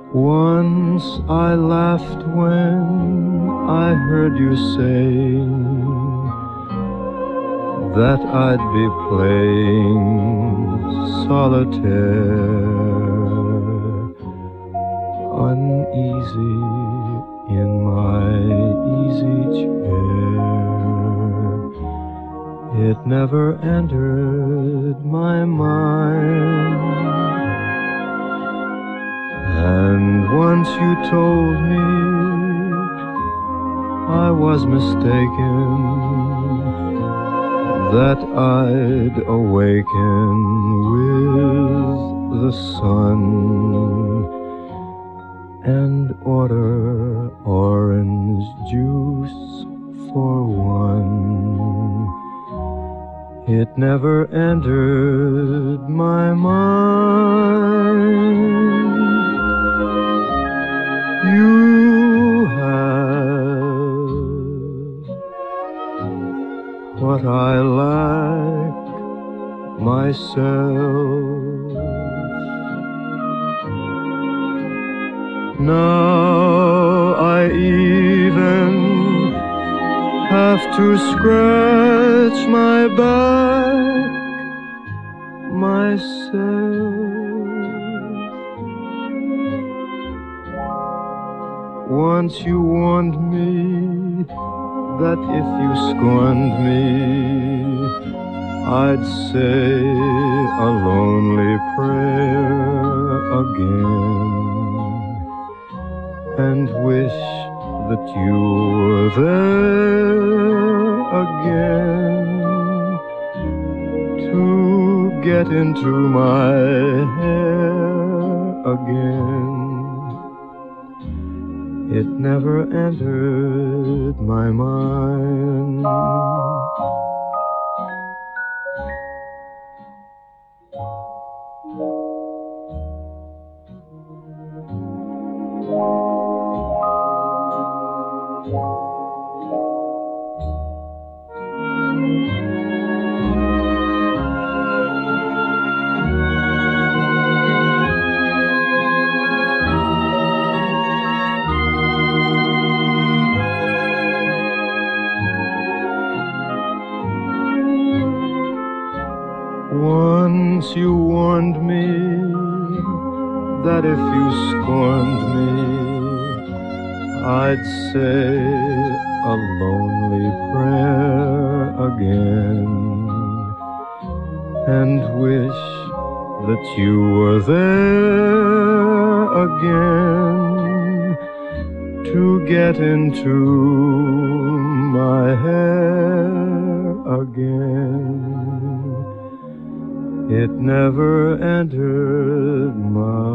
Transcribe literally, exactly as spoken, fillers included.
Once I laughed when I heard you saying that I'd be playing solitaire, uneasy in my easy chair. It never entered my mind. And once you told me I was mistaken, that I'd awaken with the sun and order orange juice for one. It never entered my mind. You have what I lack myself. Now I even have to scratch my back myself. Once you warned me that if you scorned me, I'd say a lonely prayer again, and wish that you were there again to get into my hair again. It never entered my mind. Once you warned me that if you scorned me, I'd say a lonely prayer again, and wish that you were there again to get into my hair again. It never entered my